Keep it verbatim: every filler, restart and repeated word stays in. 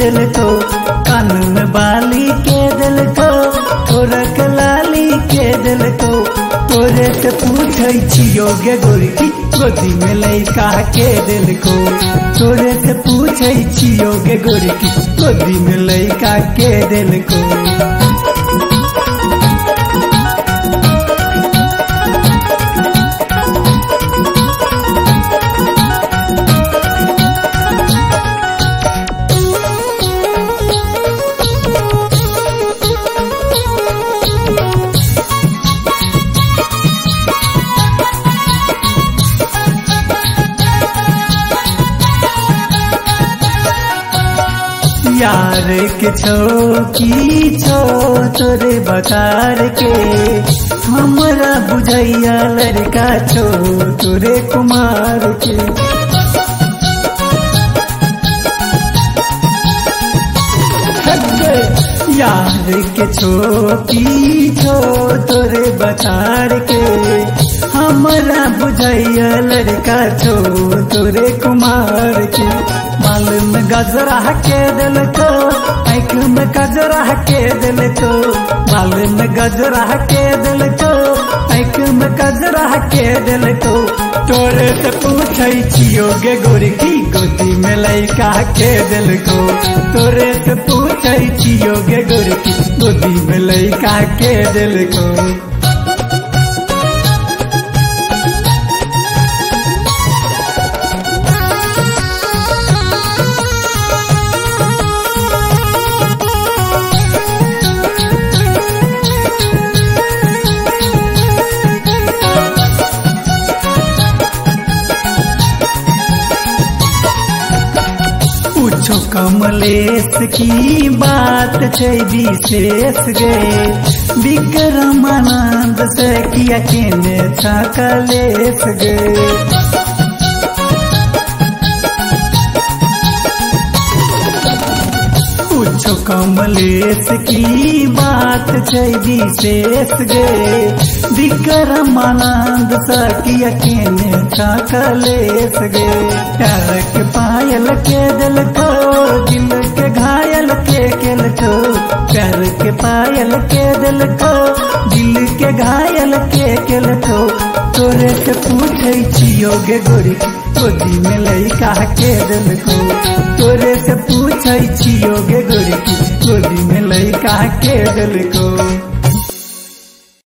दिल को, कान में बाली के दिल को, तोरक लाली के दिल को, तोरे से पूछै छियो गे गोरकी गोदी में लइका के दिल को, तोरे से पूछै छियो गे गोरकी गोदी में लइका के दिल को। यार के छो की छो तोरे बतार के, हमरा बुझैया लड़का छो तोरे कुमार के। यार के छो की छो तोरे बतार के, हमरा बुझैया लड़का छो तोरे कुमार के। बाल में गजरा के दिल को, आँख में गजरा के दिल को, बाल में गजरा के दिल को, आँख में गजरा के दिल को, तोरे से पूछै छियो गे गोरकी गोदी में लइका के दिल को, तोरे से पूछै छियो गे गोरकी गोदी में लइका के दिल को। पूछो कमलेश की बात छै विशेष गे, विक्रमानंद से किया केने छकलेश गे। पूछो कमलेश की बात छै विशेष गे, विक्रमानंद से किया केने छकलेश गे। प्यार के पायल के दिल को, दिल के घायल के केल को, प्यार के पायल के दिल को, दिल के घायल के केल को, तोरे से पूछै छियो गे गोरकी गोदी में लइका के दिल को, तोरे से पूछै छियो गे गोरकी गोदी में लइका के दिल को।